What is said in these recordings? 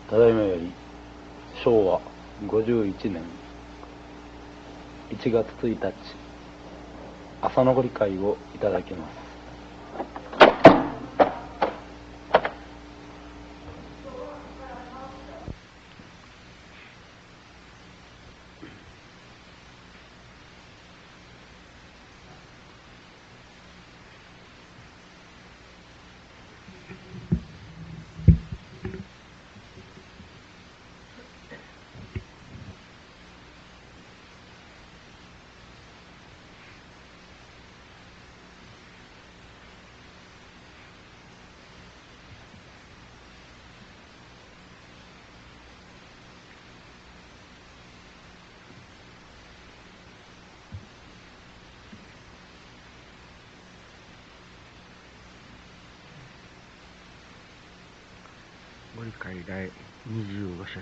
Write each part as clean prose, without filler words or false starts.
ただいまより昭和51年1月1日朝のご理解をいただきます。 ご理解第25節。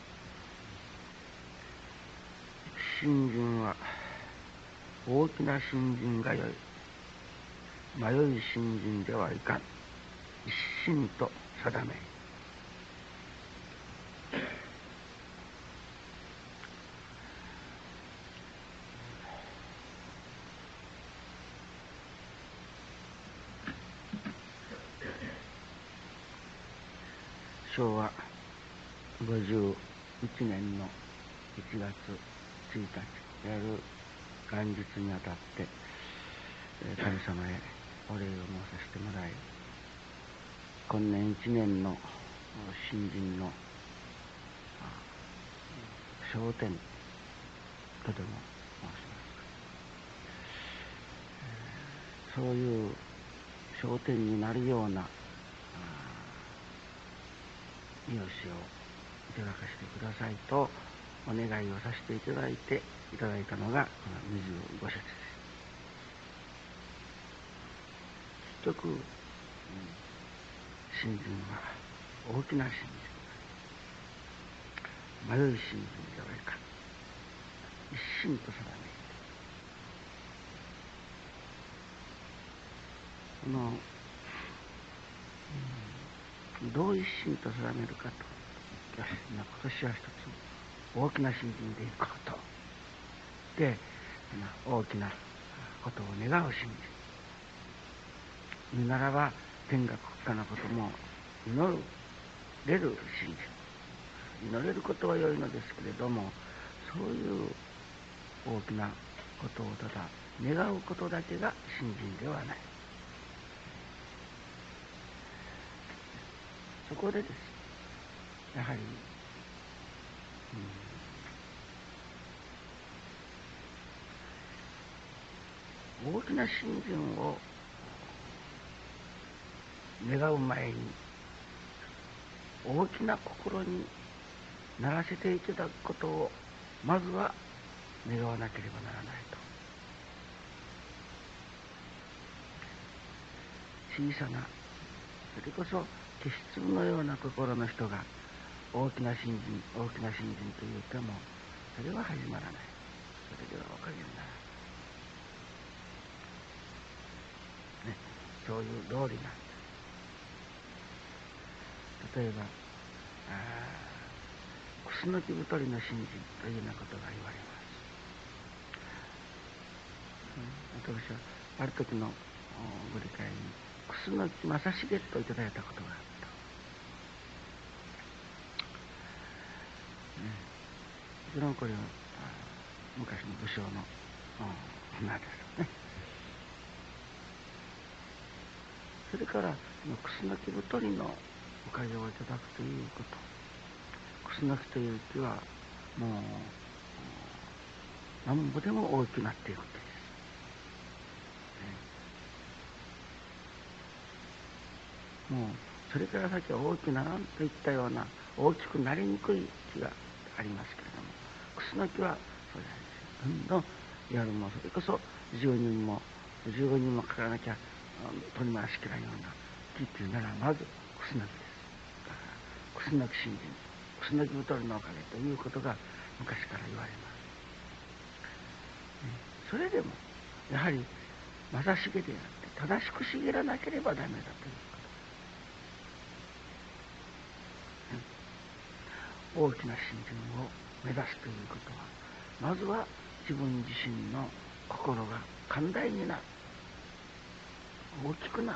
信心は大きな信心がよい。迷い信心ではいかん。一心と定め。昭和51年の1月1日、いわゆる元日にあたって、神様へお礼を申させてもらい、今年1年の新人の昇天とでも申しますか、そういう昇天になるような御教をいただかせてくださいとお願いをさせていただいたのがこの25節です。結局、信心は大きな信心、迷い信心ではいかん。一心と定めて、どう一心と定めるかと、今年は一つ大きな信心でいこうとで、大きなことを願う信心。言うならば天下国家のことも祈れる信心。祈れることは良いのですけれども、そういう大きなことをただ願うことだけが信心ではない。そこでです、やはり、大きな信心を願う前に大きな心にならせていただくことをまずは願わなければならないと。小さな、それこそ消し粒のような心の人が大きな信心と言っても、それは始まらない。それではおかげにならない、ね、そういう道理なんです。例えばクスノキ太りの信心というようなことが言われます。私はある時のご理解に楠木正成といただいたことがあった。もちろんこれは昔の武将の名ですね。それから楠木太りのおかげをいただくということ。楠木という木はもうなんぼでも大きくなっていく木です。もうそれから先は大きななんといったような大きくなりにくい木がありますけれども、クスノキはそうじゃないです。どんどんいわゆるもうそれこそ15人もかからなきゃ取り回しきらんような木っていうならまずクスノキです。だからクスノキ信心、クスノキ太りのおかげということが昔から言われます。それでもやはり正成であって正しく茂らなければダメだということ。 大きな信心を目指すということは、まずは自分自身の心が寛大になる、大きくなる、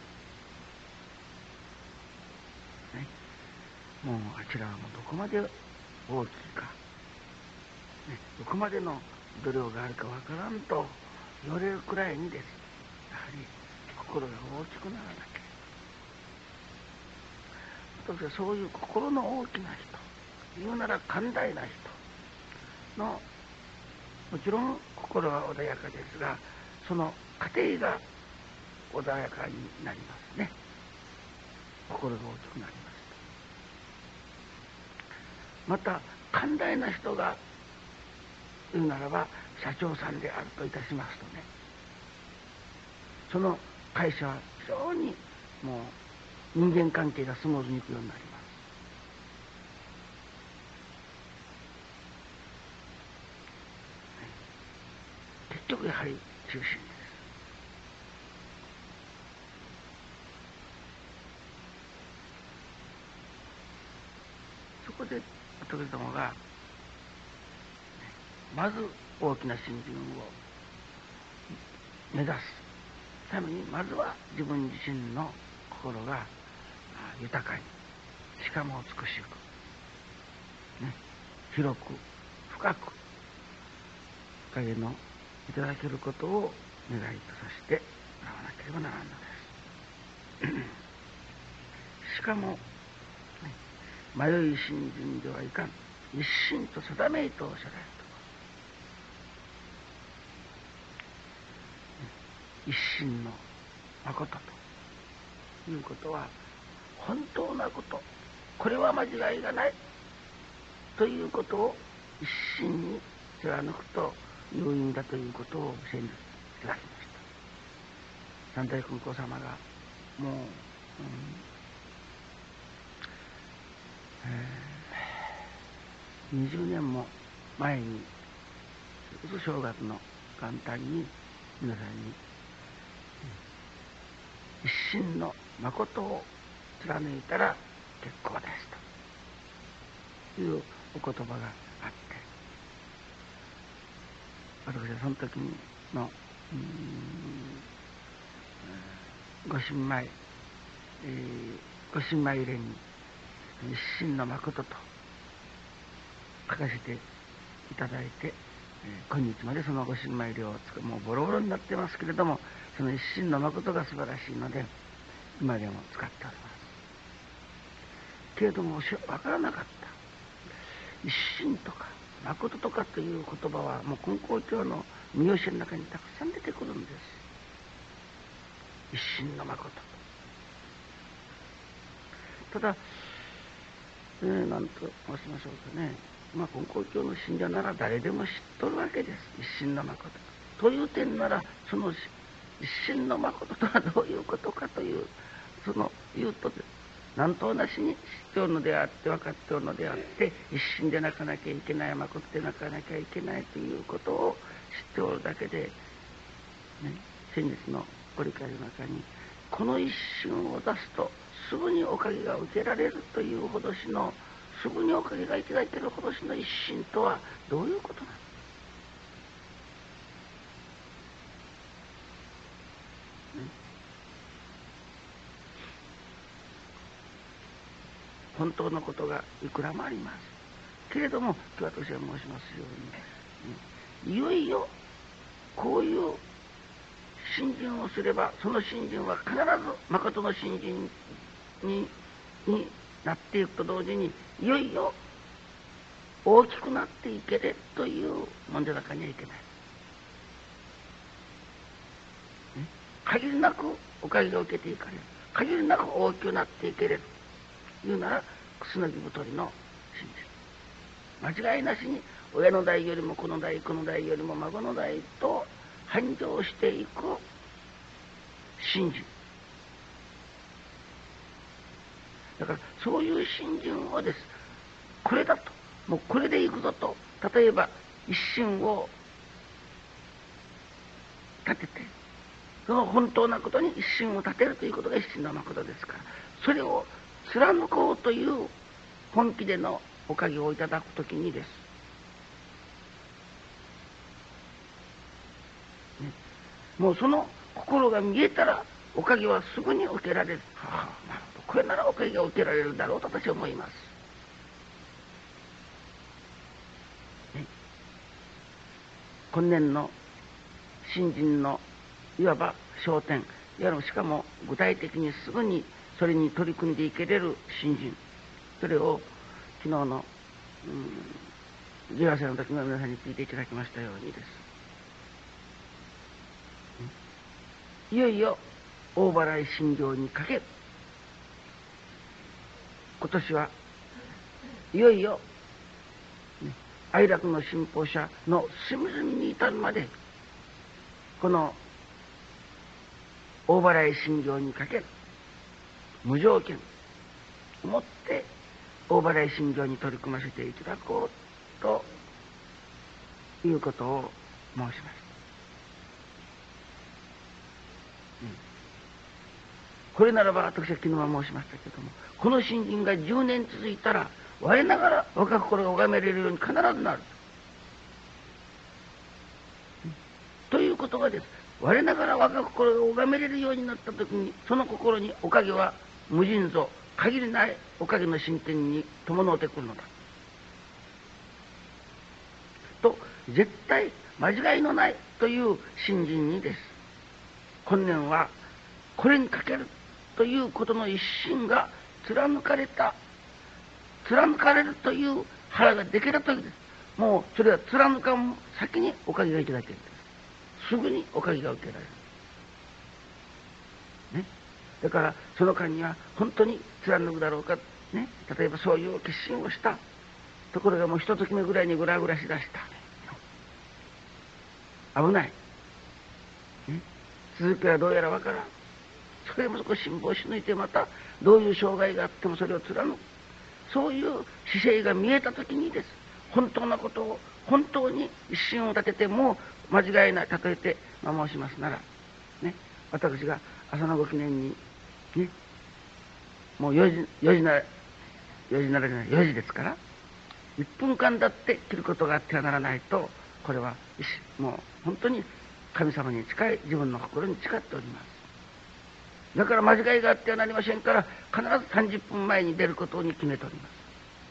ね、もうあちらはもうどこまで大きいか、ね、どこまでの度量があるかわからんと言われるくらいにです、やはり心が大きくならなきゃ。私はそういう心の大きな人、言うなら寛大な人の、もちろん心は穏やかですが、その過程が穏やかになりますね。心が大きくなります。また寛大な人が言うならば社長さんであるといたしますとね、その会社は非常にもう人間関係がスムーズにいくようになります。結局やはり中心です。そこで仏様がまず大きな信心を目指すために、まずは自分自身の心が豊かに、しかも美しく、ね、広く深く影のいただけることを願いとさせてもらわなければならんのです。しかも、ね、迷い信心ではいかん、一心と定めいとおっしゃられると。一心の誠ということは、本当なこと、これは間違いがないということを一心に貫くという意味だということを先日いただきました。三代君子様がもう、20年も前に、正月の元旦に皆さんに一心の誠を貫いたら結構ですというお言葉があって、私はその時のご神米入れに一心の誠と書かせていただいて、今日までそのご神米入れをもうボロボロになってますけれども、その一心の誠が素晴らしいので今でも使っております。けれども分からなかった。一心とか誠とかという言葉はもう金光教の見教えの中にたくさん出てくるんです。一心の誠。ただ、何と申しましょうかね、金光教の信者なら誰でも知っとるわけです。一心の誠という点なら、その一心の誠とはどういうことかという、言うと何となしに知っておるのであって、分かっておるのであって、一心で泣かなきゃいけない、誠で泣かなきゃいけないということを知っておるだけで、ね、先日のご理解の中に、この一心を出すとすぐにおかげが受けられるというほどしの、すぐにおかげがいただけるほどしの一心とはどういうことなのか。本当のことがいくらもありますけれども、今日私は申しますように、いよいよこういう信心をすれば、その信心は必ず誠の信心になっていくと同時に、いよいよ大きくなっていけれるというもんでなかにはいけない。限りなくおかげを受けていかれる、限りなく大きくなっていけれるいうなら、くすのぎ太りの信心、間違いなしに親の代よりも子の代よりも孫の代と繁盛していく信心だから、そういう信心をです、これだと、もうこれでいくぞと、例えば一心を立てて、その本当なことに一心を立てるということが一心の誠ですから、それを貫こうという本気でのおかげをいただくときにです、ね、もうその心が見えたらおかげはすぐに受けられる。はあ、なるほど、これならおかげが受けられるだろうと私は思います。ね、今年の新人のいわば焦点、いわゆるしかも具体的にすぐにそれに取り組んでいけれる新人、それを昨日の18歳の時の皆さんに聞いていただきましたようにです、いよいよ大払い心経にかける。今年はいよいよ、ね、哀楽の信奉者の隅々に至るまでこの大払い心経にかける無条件をもって大払い心経に取り組ませていただこうということを申しました。これならば私は昨日は申しましたけれども、この信心が10年続いたら我ながら若心が拝めれるように必ずなるということがです。我ながら若心が拝めれるようになった時に、その心におかげは無尽蔵限りないおかげの進展に伴うてくるのだと、絶対間違いのないという信心にです、今年はこれにかけるということの一心が貫かれるという腹ができた時です。もうそれは貫かん先におかげがいただけるんです。すぐにおかげが受けられる、ね、だからその間には本当に貫くだろうか、ね、例えばそういう決心をしたところがもう一時目ぐらいにグラグラしだした、危ない、ね、続きはどうやらわからん。それも少し辛抱し抜いて、またどういう障害があってもそれを貫く、そういう姿勢が見えた時にです、本当のことを本当に一心を立てて、もう間違いない、例えて、申しますならね、私が朝のご記念にね、もう4時ですから、1分間だって切ることがあってはならないと、これはもう本当に神様に近い、自分の心に誓っております。だから間違いがあってはなりませんから、必ず30分前に出ることに決めております。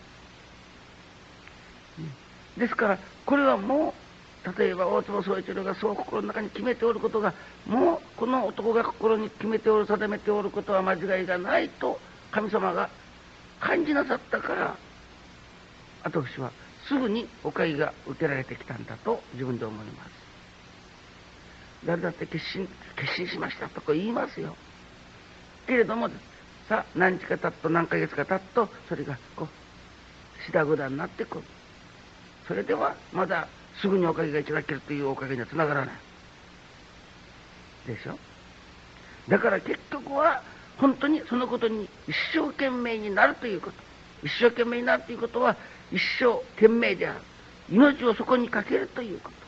ですからこれはもう、例えば大坪宗一郎がそう心の中に決めておることが、もうこの男が心に決めておる、定めておることは間違いがないと神様が感じなさったから、私はすぐにおかげが受けられてきたんだと自分で思います。誰だって決心しましたとか言いますよ。けれどもさあ、何日か経っと何ヶ月か経っと、それがこうしだぐだになってくる。それではまだすぐにおかげがいただけるというおかげにはつながらないでしょ。だから結局は本当にそのことに一生懸命になるということ、一生懸命になるということは一生懸命である、命をそこにかけるということ、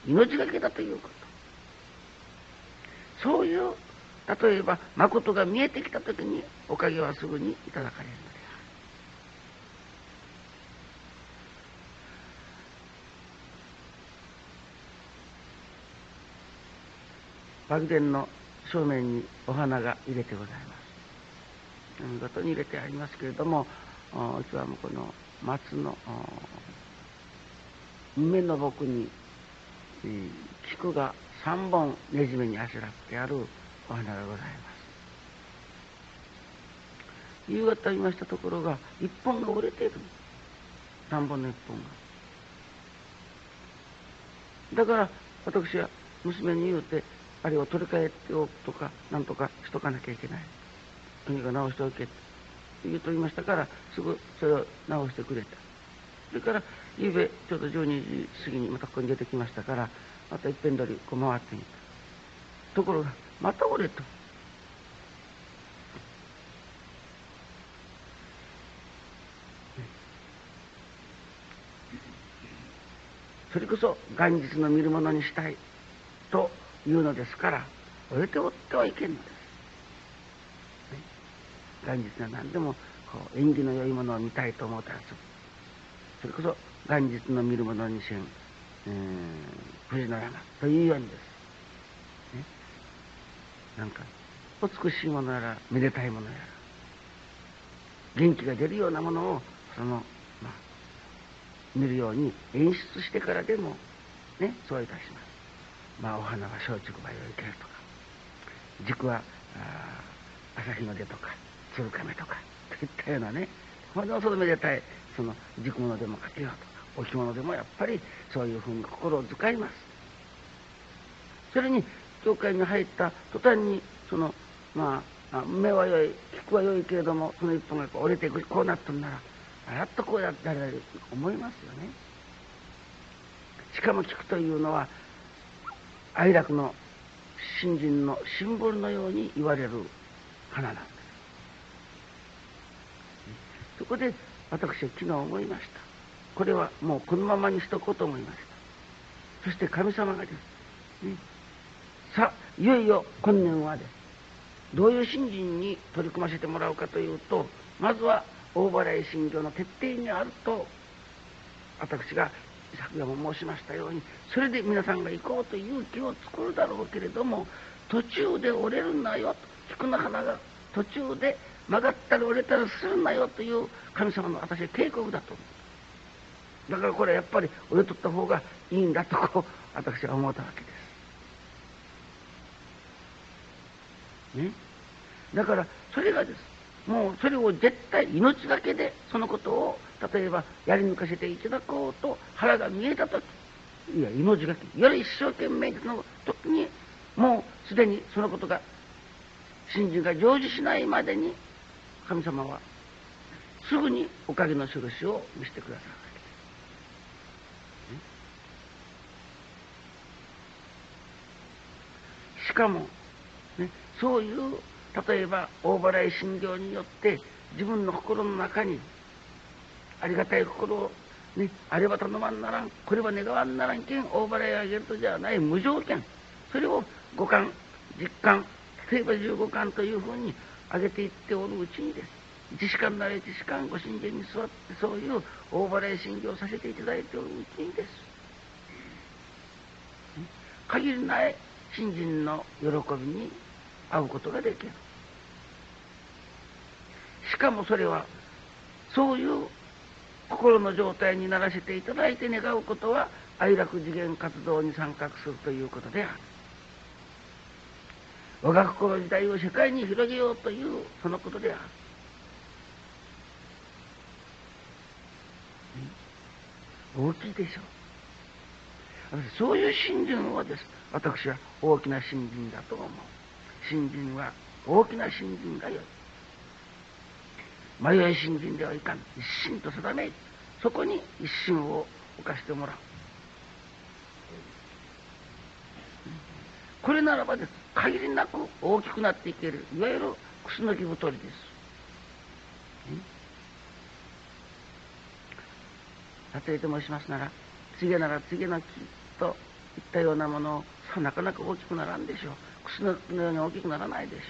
命がけだということ、そういう例えば誠が見えてきた時におかげはすぐにいただかれるのである。瀑殿の正面にお花が入れてございます。見事に入れてありますけれども、うちはもうこの松の梅の木に菊が3本ねじめにあしらってあるお花がございます。夕方見ましたところが1本が折れている、3本の1本が。だから私は娘に言うて、あれを取り替えておくとかなんとかしとかなきゃいけない、とにかく直しておけって言うと言いましたから、すぐそれを直してくれた。それから夕べちょうど12時過ぎにまたここに出てきましたから、また一遍通りこう回ってみたところがまた折れと。それこそ元日の見るものにしたいというのですから、折れておってはいけんのです、ね、元日は何でもこう縁起の良いものを見たいと思うたらする。 それこそ元日の見る者にせん、藤の山というようにです、ね、なんか美しいものやらめでたいものやら元気が出るようなものを見るように演出してからでもね、そういたします。お花は松竹梅を生けるとか、軸は朝日の出とか鶴亀とかといったようなね、ほんのそのめでたいその軸物でもかけようとか、お着物でもやっぱりそういうふうに心を使います。それに教会に入った途端にその目は良い、聞くは良いけれども、その一本が折れていく、こうなっとんならやっとこうやってやれると思いますよね。しかも聞くというのは哀楽の信心のシンボルのように言われる花なんです。そこで私は昨日思いました。これはもうこのままにしとこうと思いました。そして神様がですね、さあいよいよ今年はですどういう信心に取り組ませてもらうかというと、まずは大払い信条の徹底にあると私が昨夜も申しましたように、それで皆さんが行こうという気を作るだろうけれども、途中で折れるなよ、菊の花が途中で曲がったり折れたりするなよという神様の私は警告だと思う。だからこれはやっぱり折れとった方がいいんだと私は思ったわけです。ね、だからそれがです、もうそれを絶対命がけでそのことを例えばやり抜かせていただこうと腹が見えた時、いや命がけより一生懸命の時に、もうすでにそのことが信心が成就しないまでに神様はすぐにおかげの印を見せてくださるわけです。しかも、ね、そういう例えば大払い信条によって自分の心の中にありがたい心を、ね、あれば頼まんならん、これは願わんならんけん大払いをあげるとじゃない無条件、それを五感実感、例えば15巻というふうに上げていっておるうちにです、一士官なら一士官ご神前に座ってそういう大払い信条をさせていただいておるうちにです、限りない信心の喜びに会うことができる。しかもそれはそういう心の状態にならせていただいて願うことは哀楽次元活動に参画するということである。我が心自体を世界に広げようというそのことである。大きいでしょう。そういう信心をです、私は大きな信心だと思う。信心は大きな信心がよい。迷い信心ではいかん。一心と定め、そこに一心を置かせてもらう。これならばです、限りなく大きくなっていける、いわゆるクスノキ太りです。例えて申しますなら、次なら次の木といったようなものをさなかなか大きくならんでしょう。クスノキのように大きくならないでしょ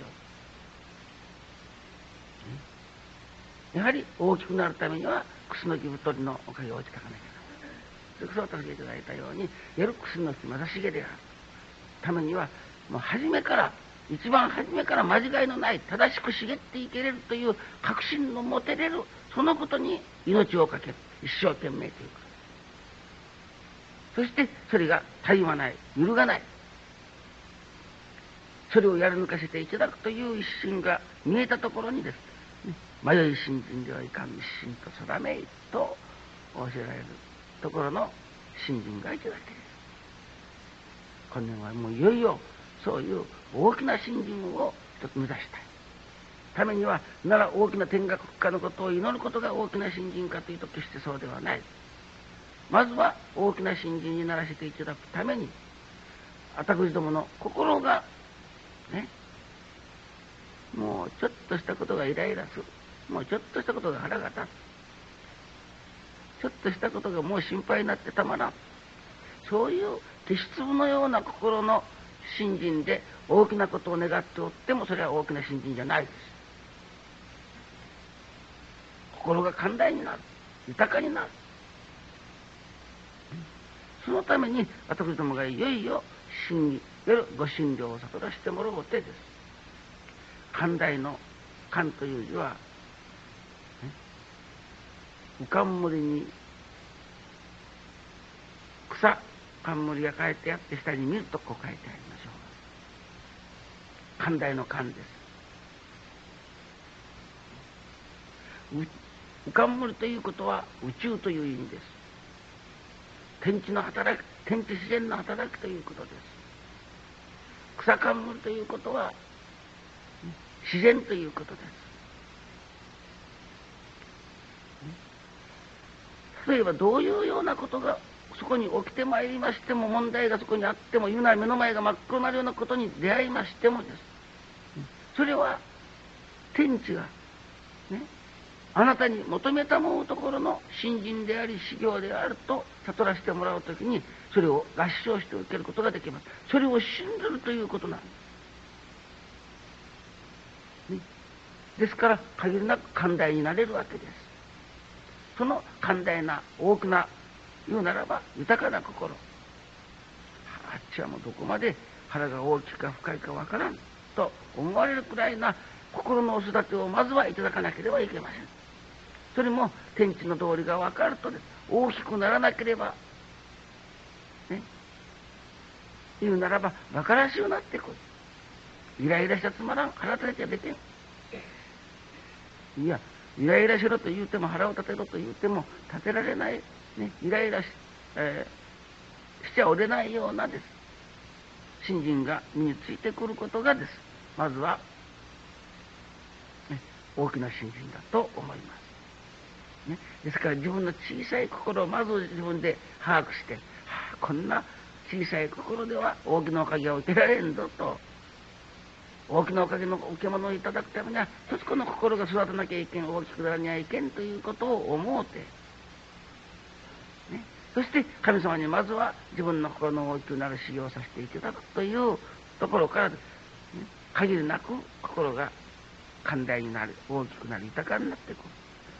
う。やはり大きくなるためにはクスノキ太りのおかげをしていかなきゃならない。それこそ私がいただいたように、いわゆるクスノキ正成であるためには、もう初めから一番初めから間違いのない正しく茂っていけれるという確信の持てれる、そのことに命をかける、一生懸命というか、そしてそれがたゆまない、揺るがない、それをやり抜かせていただくという一心が見えたところにです、迷い信心ではいかん、一心と定めと教えられるところの信心がいただける。今年はもういよいよそういう大きな信心を一つ目指したいためには、なら大きな天学家のことを祈ることが大きな信心かというと決してそうではない。まずは大きな信心にならせていただくために、私どもの心がね、もうちょっとしたことがイライラする、もうちょっとしたことが腹が立つ、ちょっとしたことがもう心配になってたまらん、そういう鉄粒のような心の信心で大きなことを願っておっても、それは大きな信心じゃないです。心が寛大になる、豊かになる、 そのために私どもがいよいよ真偽ご診療を悟らせてもらおうてです。寛大の寛という字は、浮冠に草冠が書いてあって下に見るとこう書いてありましょうが、寛大の寛です。浮冠ということは宇宙という意味です。天地の働き、天地自然の働きということです。草冠ということは自然ということです。例えばどういうようなことがそこに起きてまいりましても、問題がそこにあっても、言うなら目の前が真っ黒になるようなことに出会いましてもです、それは天地がね、あなたに求めたもうところの信心であり修行であると悟らせてもらうときに、それを合唱して受けることができます。それを信ずるということなんです、ね、ですから限りなく寛大になれるわけです。その寛大な大きな、言うならば豊かな心、あっちはもうどこまで腹が大きくか深いかわからんと思われるくらいな心のお育てをまずはいただかなければいけません。それも天地の道理が分かるとです。大きくならなければね、言うならば馬鹿らしゅうなってくる。イライラしちゃつまらん、腹立てちゃできん。いや、イライラしろと言うても、腹を立てろと言うても立てられない、ね、イライラしちゃおれないようなです信心が身についてくることがです、まずは、ね、大きな信心だと思います、ね、ですから自分の小さい心をまず自分で把握して、こんな小さい心では大きなおかげを受けられんぞと、大きなおかげの受け物をいただくためには一つこの心が育たなきゃいけん、大きくならにゃいけんということを思うて、ね、そして神様にまずは自分の心の大きくなる修行をさせていただくというところから、ね、限りなく心が寛大になる、大きくなり豊かになってくる、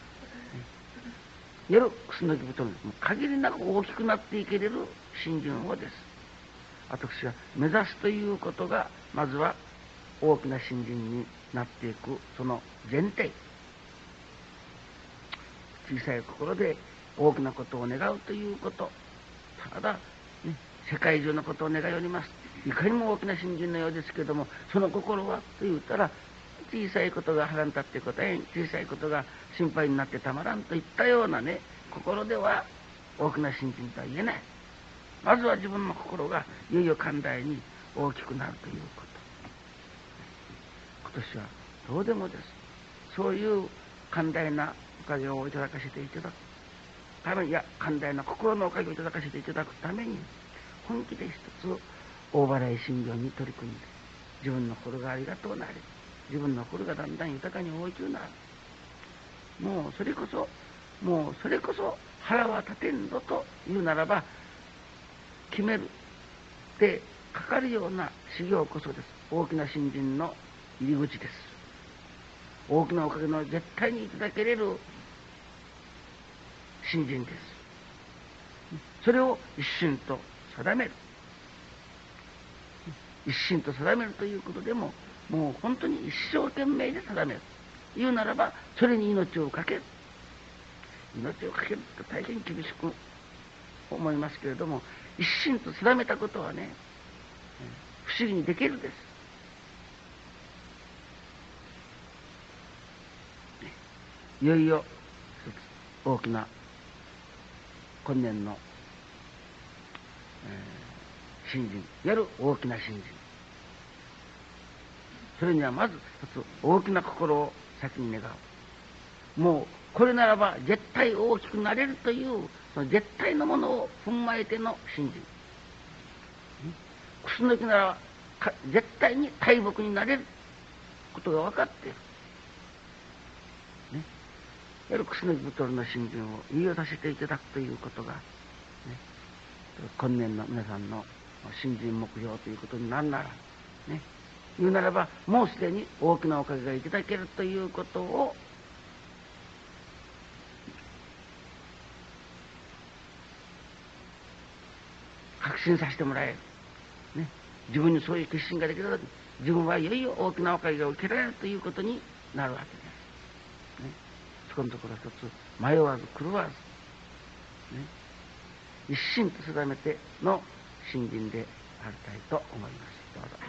ね、夜くすのきぶとの限りなく大きくなっていけれる信心をです、私は目指すということがまずは大きな信心になっていくその前提。小さい心で大きなことを願うということ、ただ、ね、世界中のことを願いおります。いかにも大きな信心のようですけれども、その心はと言ったら小さいことが腹に立って答えん、小さいことが心配になってたまらんといったようなね、心では大きな信心とは言えない。まずは自分の心がいよいよ寛大に大きくなるということ。今年はどうでもです。そういう寛大なおかげをいただかせていただくために、いや、寛大な心のおかげをいただかせていただくために、本気で一つ大払い信行に取り組んで、自分の心がありがとうなれ、自分の心がだんだん豊かに大きくなる。もうそれこそ腹は立てんぞというならば、決めるでかかるような修行こそです。大きな信心の入り口です。大きなおかげの絶対にいただけれる信心です。それを一心と定める。一心と定めるということでも、もう本当に一生懸命で定める。言うならば、それに命をかける。命をかけると大変厳しく思いますけれども、一心と定めたことはね、不思議にできるです。いよいよ一つ大きな今年の、信心、いわゆる大きな信心。それにはまず一つ大きな心を先に願う。もうこれならば絶対大きくなれるというその絶対のものを踏まえての信心。クスノキなら絶対に大木になれることが分かっている。ね、いわゆるクスノキ太りの信心を言い渡せていただくということが、ね、今年の皆さんの信心目標ということになるなら、ね、言うならばもうすでに大きなおかげがいただけるということを確信させてもらえる、ね、自分にそういう決心ができた時、自分はいよいよ大きなおかげを受けられるということになるわけです、ね、そこのところ一つ迷わず狂わず、ね、一心と定めての信心でありたいと思います。どうぞ。